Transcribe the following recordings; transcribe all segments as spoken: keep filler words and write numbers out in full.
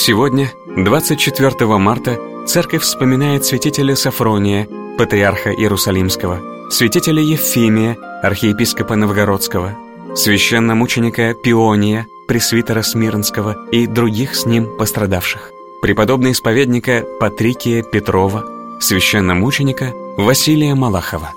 Сегодня, двадцать четвёртого марта, церковь вспоминает святителя Софрония, патриарха Иерусалимского, святителя Евфимия, архиепископа Новгородского, священномученика Пиония, пресвитера Смирнского и других с ним пострадавших, преподобного исповедника Патрикия Петрова, священномученика Василия Малахова.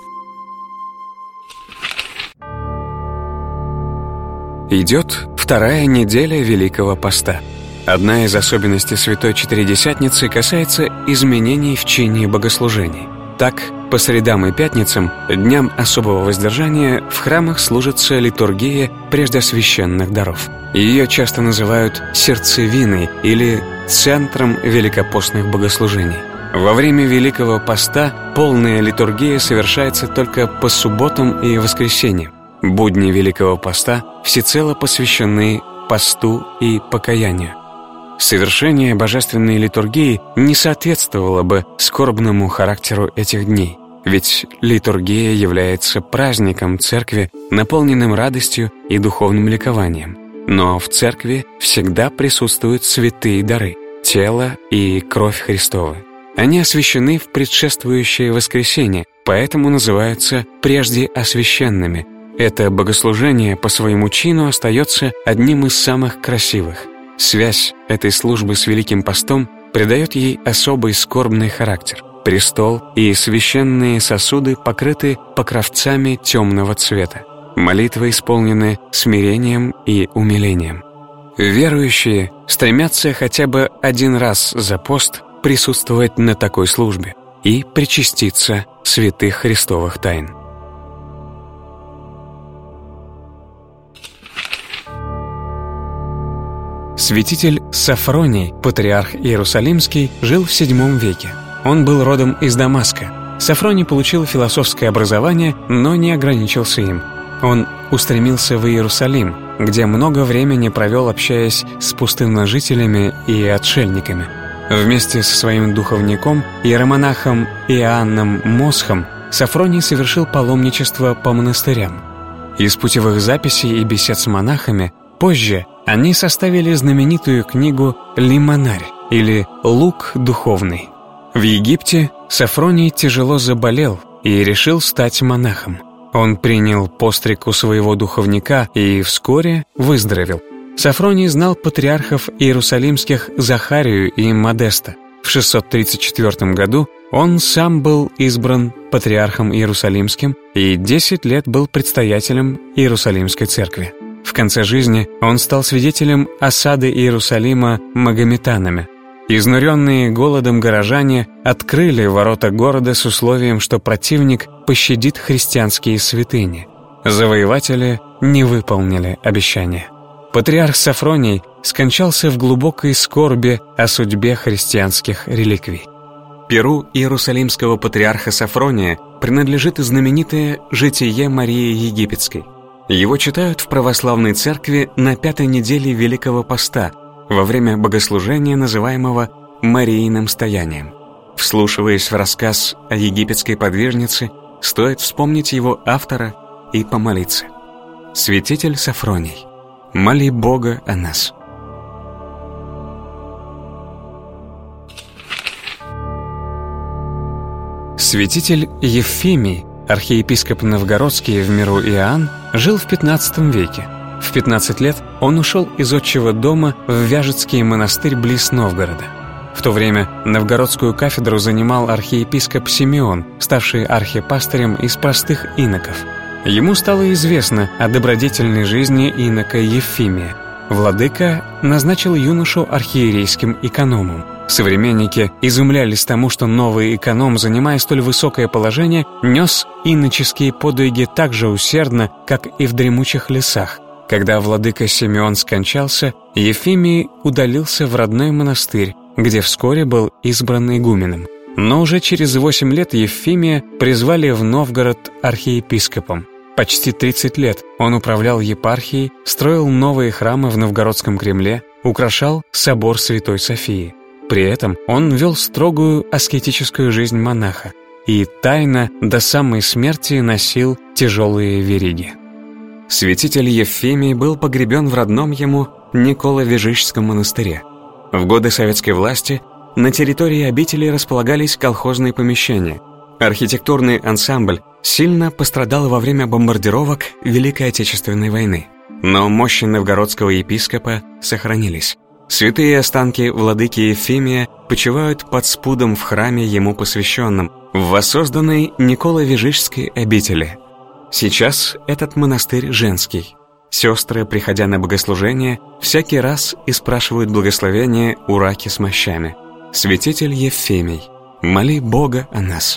Идет вторая неделя Великого Поста. Одна из особенностей Святой Четыредесятницы касается изменений в чине богослужений. Так, по средам и пятницам, дням особого воздержания, в храмах служится литургия преждеосвященных даров. Ее часто называют сердцевиной или центром великопостных богослужений. Во время Великого Поста полная литургия совершается только по субботам и воскресеньям. Будни Великого Поста всецело посвящены посту и покаянию. Совершение божественной литургии не соответствовало бы скорбному характеру этих дней, ведь литургия является праздником Церкви, наполненным радостью и духовным ликованием. Но в Церкви всегда присутствуют святые дары, тело и кровь Христовы. Они освящены в предшествующее воскресенье, поэтому называются прежде освященными. Это богослужение по своему чину остается одним из самых красивых. Связь этой службы с Великим Постом придает ей особый скорбный характер. Престол и священные сосуды покрыты покровцами темного цвета. Молитвы исполнены смирением и умилением. Верующие стремятся хотя бы один раз за пост присутствовать на такой службе и причаститься святых христовых тайн. Святитель Софроний, патриарх Иерусалимский, жил в седьмом веке. Он был родом из Дамаска. Софроний получил философское образование, но не ограничился им. Он устремился в Иерусалим, где много времени провел, общаясь с пустынножителями и отшельниками. Вместе со своим духовником, иеромонахом Иоанном Мосхом, Софроний совершил паломничество по монастырям. Из путевых записей и бесед с монахами позже они составили знаменитую книгу «Лимонарь» или «Лук духовный». В Египте Софроний тяжело заболел и решил стать монахом. Он принял постриг у своего духовника и вскоре выздоровел. Софроний знал патриархов иерусалимских Захарию и Модеста. В шестьсот тридцать четвёртом году он сам был избран патриархом Иерусалимским и десять лет был предстоятелем Иерусалимской церкви. В конце жизни он стал свидетелем осады Иерусалима магометанами. Изнуренные голодом горожане открыли ворота города с условием, что противник пощадит христианские святыни. Завоеватели не выполнили обещания. Патриарх Софроний скончался в глубокой скорби о судьбе христианских реликвий. Перу иерусалимского патриарха Софрония принадлежит знаменитое «Житие Марии Египетской». Его читают в православной церкви на пятой неделе Великого Поста, во время богослужения, называемого Марииным стоянием. Вслушиваясь в рассказ о египетской подвижнице, стоит вспомнить его автора и помолиться. Святитель Софроний, моли Бога о нас. Святитель Евфимий, архиепископ Новгородский в миру Иоанн, жил в пятнадцатом веке. В пятнадцать лет он ушел из отчего дома в Вяжецкий монастырь близ Новгорода. В то время новгородскую кафедру занимал архиепископ Симеон, ставший архипастырем из простых иноков. Ему стало известно о добродетельной жизни инока Евфимия. Владыка назначил юношу архиерейским экономом. Современники изумлялись тому, что новый эконом, занимая столь высокое положение, нес иноческие подвиги так же усердно, как и в дремучих лесах. Когда владыка Симеон скончался, Евфимий удалился в родной монастырь, где вскоре был избран игуменом. Но уже через восемь лет Евфимия призвали в Новгород архиепископом. Почти тридцать лет он управлял епархией, строил новые храмы в Новгородском Кремле, украшал собор Святой Софии. При этом он вел строгую аскетическую жизнь монаха и тайно до самой смерти носил тяжелые вериги. Святитель Евфимий был погребен в родном ему Николо-Вежижском монастыре. В годы советской власти на территории обители располагались колхозные помещения. Архитектурный ансамбль сильно пострадал во время бомбардировок Великой Отечественной войны. Но мощи новгородского епископа сохранились. Святые останки владыки Ефимия почивают под спудом в храме ему посвященном, в воссозданной Николо-Вижижской обители. Сейчас этот монастырь женский. Сестры, приходя на богослужение, всякий раз и спрашивают благословения у раки с мощами. Святитель Ефимий, моли Бога о нас.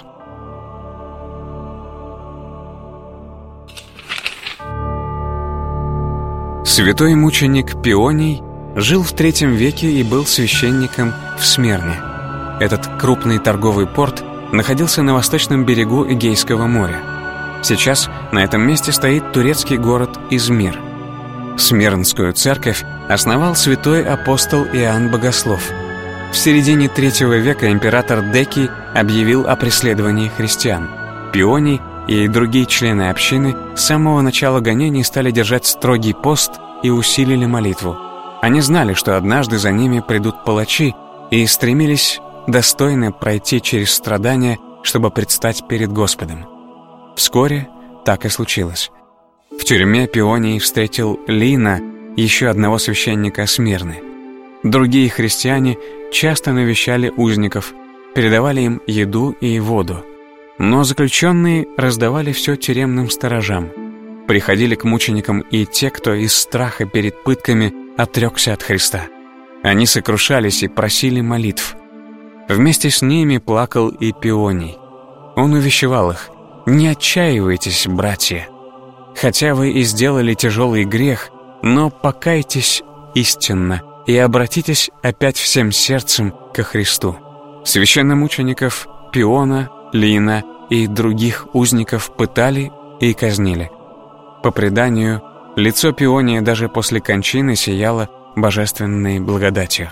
Святой мученик Пионий жил в третьем веке и был священником в Смирне. Этот крупный торговый порт находился на восточном берегу Эгейского моря. Сейчас на этом месте стоит турецкий город Измир. Смирнскую церковь основал святой апостол Иоанн Богослов. В середине третьего века император Декий объявил о преследовании христиан. Пионий и другие члены общины с самого начала гонений стали держать строгий пост и усилили молитву. Они знали, что однажды за ними придут палачи, и стремились достойно пройти через страдания, чтобы предстать перед Господом. Вскоре так и случилось. В тюрьме Пионий встретил Лина, еще одного священника Смирны. Другие христиане часто навещали узников, передавали им еду и воду. Но заключенные раздавали все тюремным сторожам. Приходили к мученикам и те, кто из страха перед пытками отрекся от Христа. Они сокрушались и просили молитв. Вместе с ними плакал и Пионий. Он увещевал их: «Не отчаивайтесь, братья. Хотя вы и сделали тяжелый грех, но покайтесь истинно и обратитесь опять всем сердцем ко Христу». Священномучеников Пиона, Лина и других узников пытали и казнили. По преданию, лицо Пиония даже после кончины сияло божественной благодатью.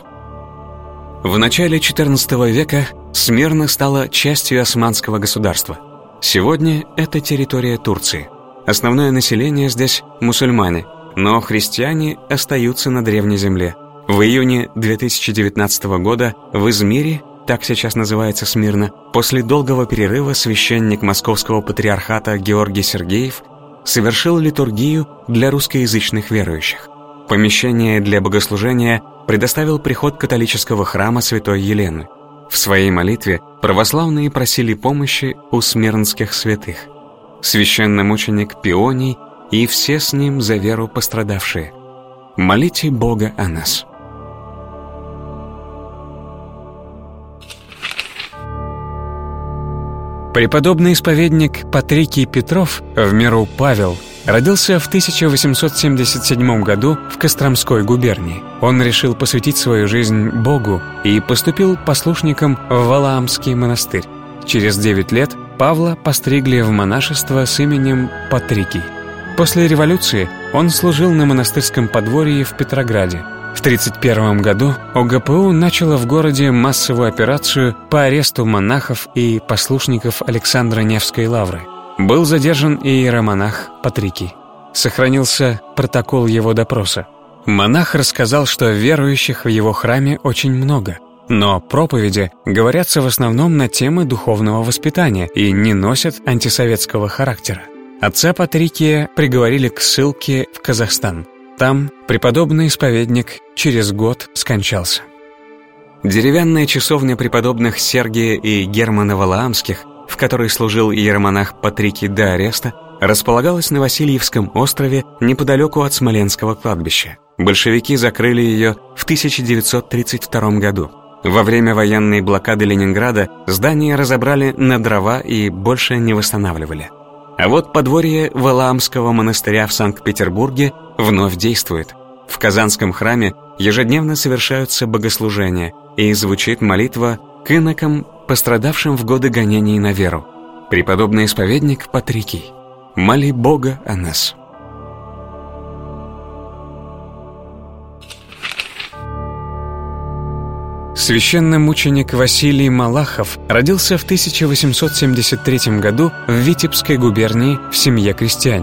В начале четырнадцатого века Смирна стала частью османского государства. Сегодня это территория Турции. Основное население здесь мусульмане, но христиане остаются на древней земле. В июне две тысячи девятнадцатого года в Измире, так сейчас называется Смирна, после долгого перерыва священник Московского патриархата Георгий Сергеев совершил литургию для русскоязычных верующих. Помещение для богослужения предоставил приход католического храма святой Елены. В своей молитве православные просили помощи у смирнских святых. Священномученик Пионий и все с ним за веру пострадавшие. Молите Бога о нас. Преподобный исповедник Патрикий Петров, в миру Павел, родился в тысяча восемьсот семьдесят седьмом году в Костромской губернии. Он решил посвятить свою жизнь Богу и поступил послушником в Валаамский монастырь. Через девять лет Павла постригли в монашество с именем Патрикий. После революции он служил на монастырском подворье в Петрограде. В тридцать первом году ОГПУ начало в городе массовую операцию по аресту монахов и послушников Александра Невской лавры. Был задержан и иеромонах Патрикий. Сохранился протокол его допроса. Монах рассказал, что верующих в его храме очень много, но проповеди говорятся в основном на темы духовного воспитания и не носят антисоветского характера. Отца Патрикия приговорили к ссылке в Казахстан. Там преподобный исповедник через год скончался. Деревянная часовня преподобных Сергия и Германа Валаамских, в которой служил иеромонах Патрикий до ареста, располагалась на Васильевском острове неподалеку от Смоленского кладбища. Большевики закрыли ее в тысяча девятьсот тридцать втором году. Во время военной блокады Ленинграда здание разобрали на дрова и больше не восстанавливали. А вот подворье Валаамского монастыря в Санкт-Петербурге вновь действует. В Казанском храме ежедневно совершаются богослужения и звучит молитва к инокам, пострадавшим в годы гонений на веру. Преподобный исповедник Патрикий, моли Бога о нас. Священномученик Василий Малахов родился в тысяча восемьсот семьдесят третьем году в Витебской губернии в семье крестьянина.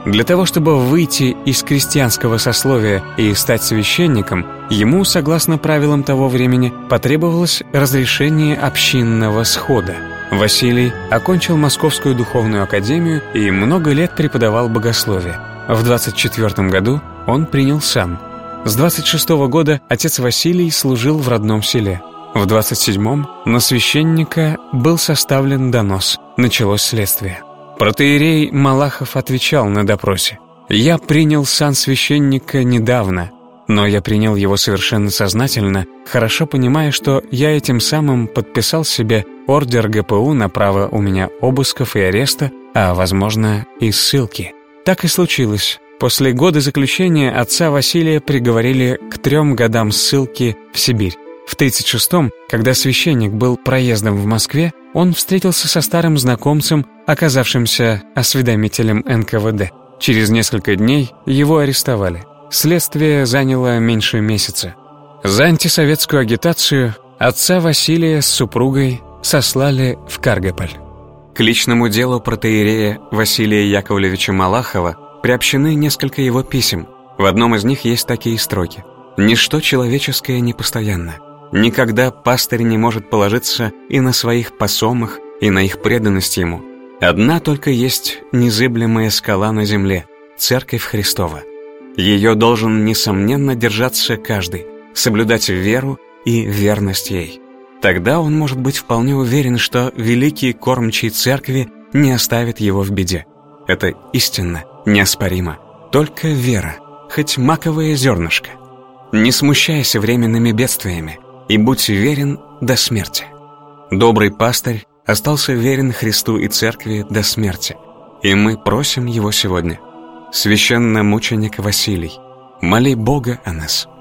Для того, чтобы выйти из крестьянского сословия и стать священником, ему, согласно правилам того времени, потребовалось разрешение общинного схода. Василий окончил Московскую духовную академию и много лет преподавал богословие. В двадцать четвёртом году он принял сан. С двадцать шестого года отец Василий служил в родном селе. В двадцать седьмом на священника был составлен донос. Началось следствие. Протоиерей Малахов отвечал на допросе: «Я принял сан священника недавно, но я принял его совершенно сознательно, хорошо понимая, что я этим самым подписал себе ордер ГПУ на право у меня обысков и ареста, а, возможно, и ссылки». Так и случилось. После года заключения отца Василия приговорили к трем годам ссылки в Сибирь. В тридцать шестом, когда священник был проездом в Москве, он встретился со старым знакомцем, оказавшимся осведомителем эн ка вэ дэ. Через несколько дней его арестовали. Следствие заняло меньше месяца. За антисоветскую агитацию отца Василия с супругой сослали в Каргополь. К личному делу протоиерея Василия Яковлевича Малахова приобщены несколько его писем. В одном из них есть такие строки: «Ничто человеческое непостоянно. Никогда пастырь не может положиться и на своих посомах, и на их преданность ему. Одна только есть незыблемая скала на земле — Церковь Христова. Ее должен, несомненно, держаться каждый, соблюдать веру и верность ей. Тогда он может быть вполне уверен, что великий кормчий Церкви не оставит его в беде. Это истинно, неоспоримо. Только вера, хоть маковое зернышко. Не смущайся временными бедствиями и будь верен до смерти». Добрый пастырь остался верен Христу и Церкви до смерти, и мы просим его сегодня: «Священномученик Василий, моли Бога о нас».